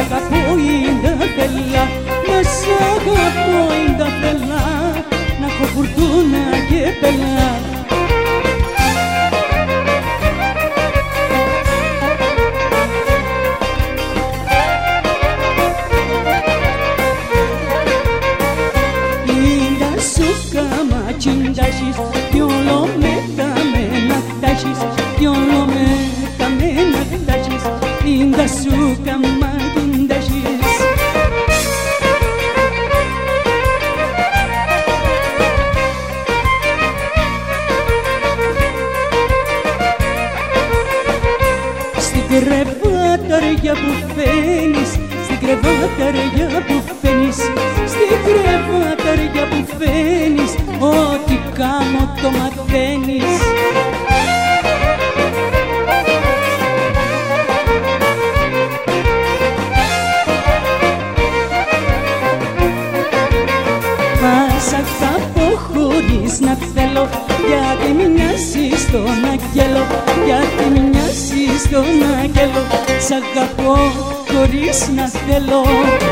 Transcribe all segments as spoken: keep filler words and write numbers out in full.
αγαπώ είναι θέλα, να σ' αγαπώ είναι θέλα, να έχω φουρτούνα και πελά. Ίντα σου καματσίντασις, κι όλο με τα μενακτάσεις, κι όλο με τα μενακτάσεις, ίντα σου καματσίντασις. Στην κρεβάταρια που φαίνεις, στην κρεβάταρια που φαίνεις, στην κρεβάταρια που φαίνεις, ό,τι κάνω το μαθαίνεις. Μα σ' αγαπώ χωρίς να θέλω, γιατί μοιάζεις στον αγγέλο, γιατί μοιάζεις στον αγγέλο. Σ' αγαπώ χωρίς να θέλω.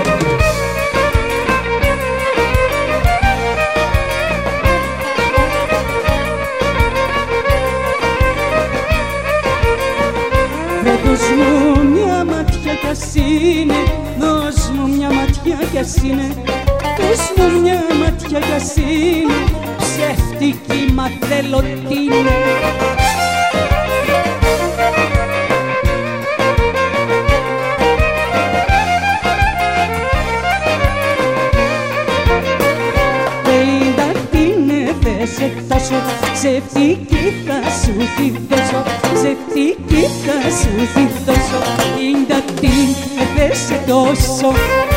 Βρε δώσ' μου μια ματιά κι ας είναι, δώσ' μου μια ματιά κι ας είναι, δώσ' μου μια ματιά κι ας είναι, ψεύτικη μα θέλω τι είναι. Σε φτάσω, ψευτική θα σου τη δώσω, ψευτική θα σου τη δώσω, ίντα την έδεσε τόσο.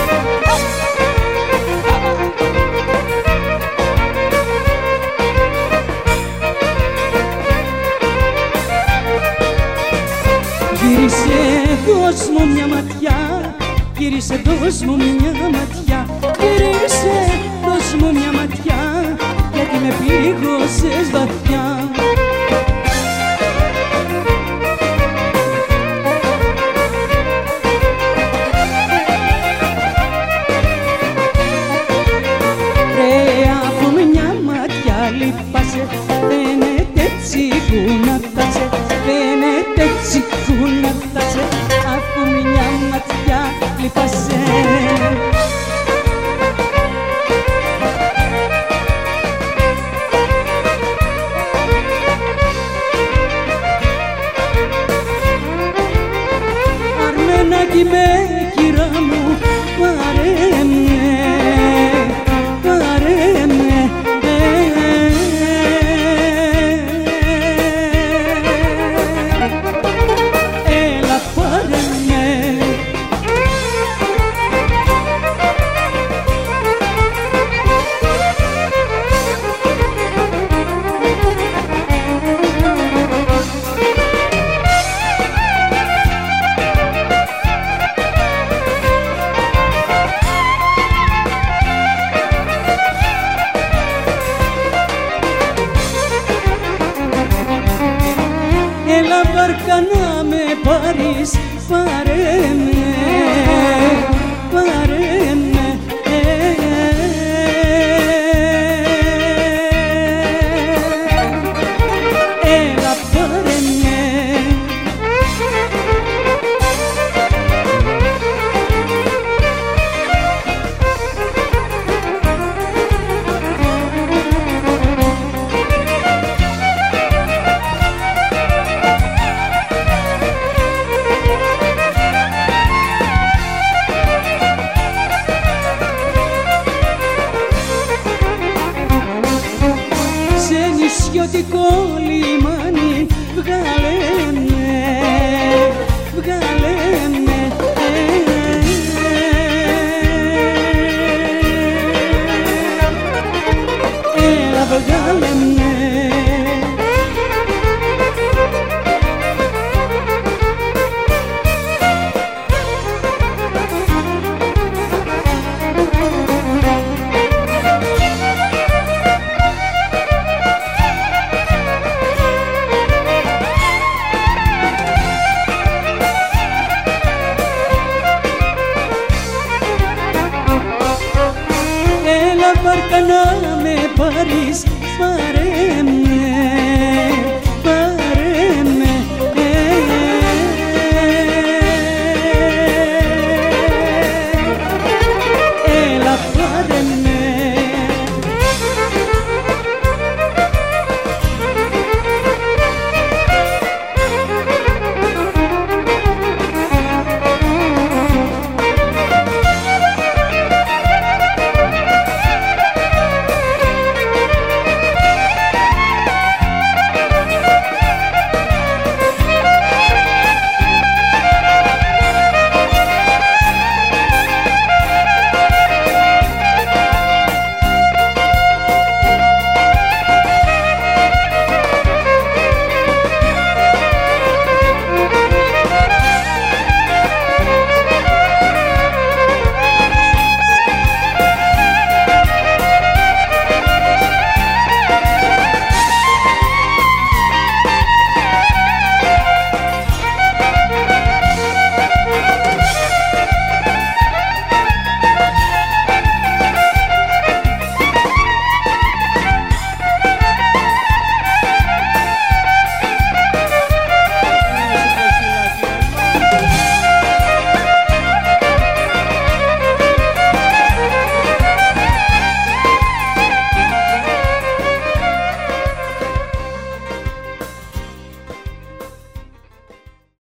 Γύρισε, δώσ' μου μια ματιά, γύρισε, δώσ' μου μια ματιά, γύρισε, δώσ' μου μια ματιά, γιατί με πλήγωσες βαθιά. Ρε από μια ματιά λυπάσαι, φαίνεται έτσι που να φτάσαι, φαίνεται έτσι που να φτάσαι, από μια ματιά λυπάσαι. Αρμενάκι με κυρά μου, πάρε με, πάρε με, έλα πάρε με. βάρκα να με πάρεις, πάρε